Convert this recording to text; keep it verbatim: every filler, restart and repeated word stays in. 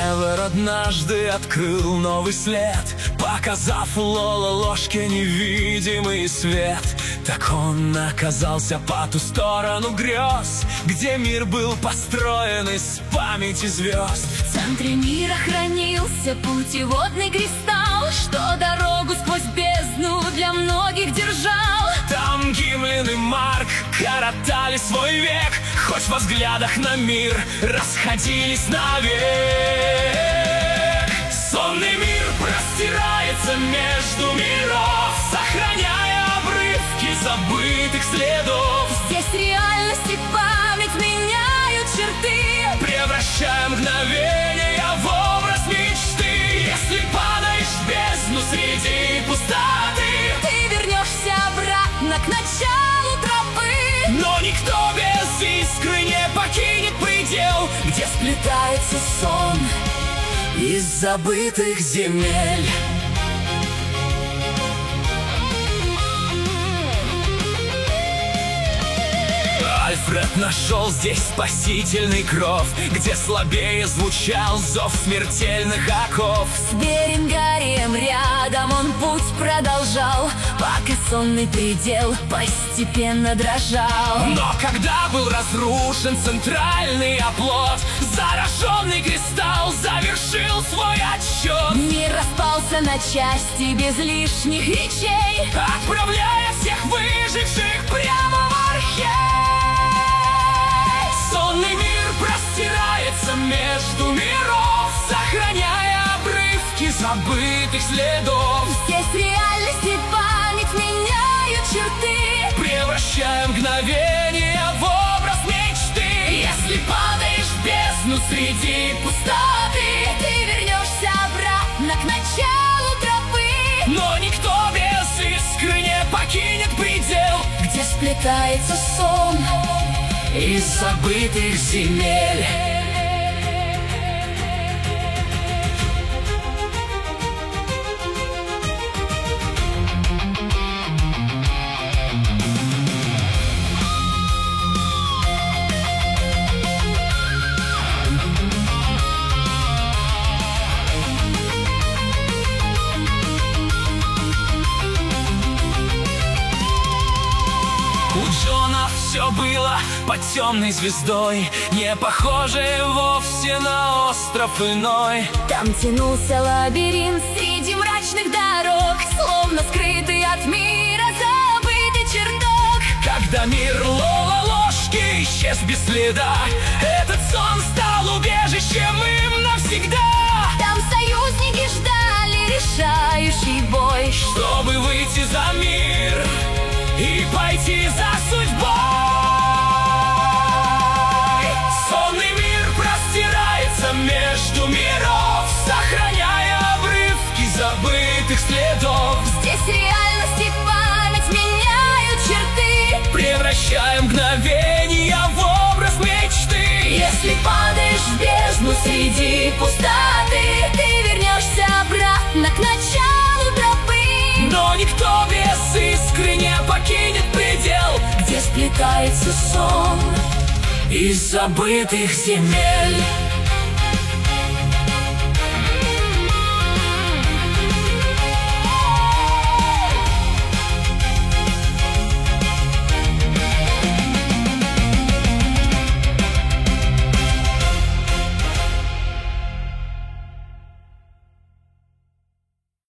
Север однажды открыл новый след, показав Лола ложке невидимый свет. Так он оказался по ту сторону грез, где мир был построен из памяти звезд. В центре мира хранился путеводный кристалл, что дорогу сквозь бездну для многих держал. Там Гимлин и Марк коротали свой век, хоть во взглядах на мир расходились навек. Сонный мир простирается между миров, сохраняя обрывки забытых следов. Здесь реальность и память меняют черты, превращая мгновения в образ мечты. Если падаешь в бездну среди пустоты, ты вернешься обратно к началу тропы. Но никто без искры не покинет предел, где сплетается сон из забытых земель. Альфред нашел здесь спасительный кров, где слабее звучал зов смертельных оков. С Беренгарием рядом он путь продолжал, пока сонный предел постепенно дрожал. Но когда был разрушен центральный оплот, зараженный кристалл завершил свой отсчет. Мир распался на части без лишних речей, отправляя всех выживших прямо в архей. Сонный мир простирается между миров, сохраняя обрывки забытых следов. Здесь реальность и память меняют черты, превращая мгновения в образ мечты. Если падаешь в бездну среди пустоты, ты вернешься обратно к началу тропы. Но никто без искры не покинет предел, где сплетается сон из забытых земель. У Джона все было под темной звездой, не похожее вовсе на остров иной. Там тянулся лабиринт среди мрачных дорог, словно скрытый от мира забытый чертог. Когда мир Лола ложки исчез без следа, этот сон стал убежищем им навсегда. Там союзники ждали решающий бой, чтобы выйти за мир и пойти за судьбой. Сонный мир простирается между миров, сохраняя обрывки забытых следов. Здесь реальность и память меняют черты, превращая мгновения в образ мечты. Если падаешь в бездну среди пустоты, ты вернешься обратно к началу тропы. Но никто без искры не покинет предел, где сплетается сон из забытых земель.